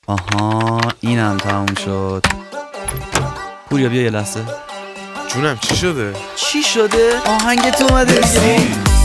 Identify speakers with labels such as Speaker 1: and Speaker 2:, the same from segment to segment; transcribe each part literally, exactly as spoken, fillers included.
Speaker 1: آها اینم تموم شد. پوریا بیا یه لحظه.
Speaker 2: جونم چی شده؟
Speaker 1: چی شده؟ آهنگت اومده دیگه.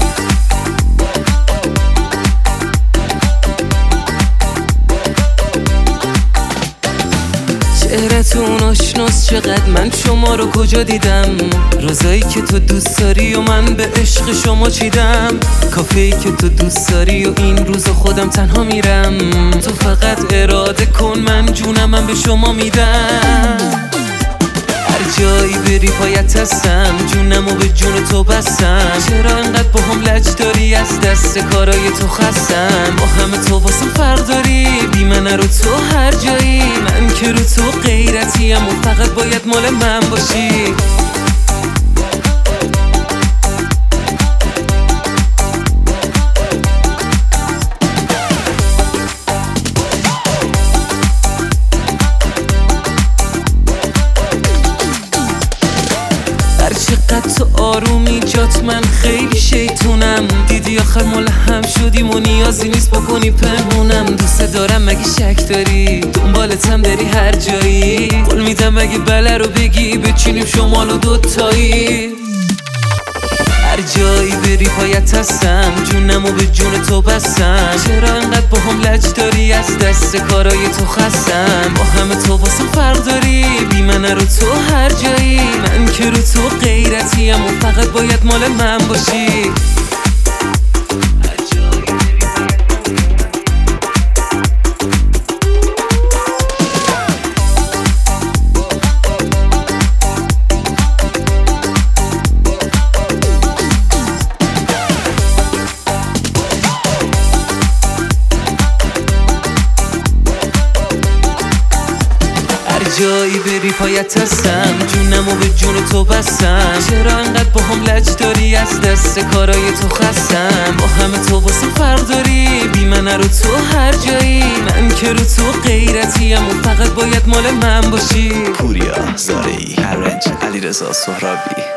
Speaker 3: چهرتون آشناس چقدر من شما رو کجا دیدم. رازایی که تو دوست داری و من به عشق شما چیدم. کافه‌ای که تو دوست داری و این روزا خودم تنها میرم. تو فقط اراده کن من جونم من به شما میدم. هر جایی بری پایت هستم جونم و به جون تو بستم. چرا انقدر با هم لج داری از دست کارای تو خستم. با همه تو واسم فرق داری بی من رو تو هر جایی. من که رو تو غیرتیم و فقط باید مال من باشی. چقدر تو آرومی جات من خیلی شیطونم. دیدی آخر ملهم شدیم و نیازی نیست بکنی پنهونم. دوست دارم مگه شک داری دنبالتم داری هر جایی. قول میدم مگه بله رو بگی بچینیم شمال و دوتایی. هر جایی بری پایت هستم جونم و به جون تو بستم. چرا انقدر با هم لج داری از دست کارای تو خستم. با همه تو واسم فرق داری بی من رو تو هر جایی. من که رو تو غیرتیم و فقط باید مال من باشی. جایی بری پایت هستم جونم و به جون تو بستم. چرا انقدر با هم لج داری از دست کارای تو خستم. با همه تو واسه فرق داری بی من رو تو هر جایی. من که رو تو غیرتیم و فقط باید مال من باشی.
Speaker 1: پوریا زارعی، هرنج، علیرضا سهرابی.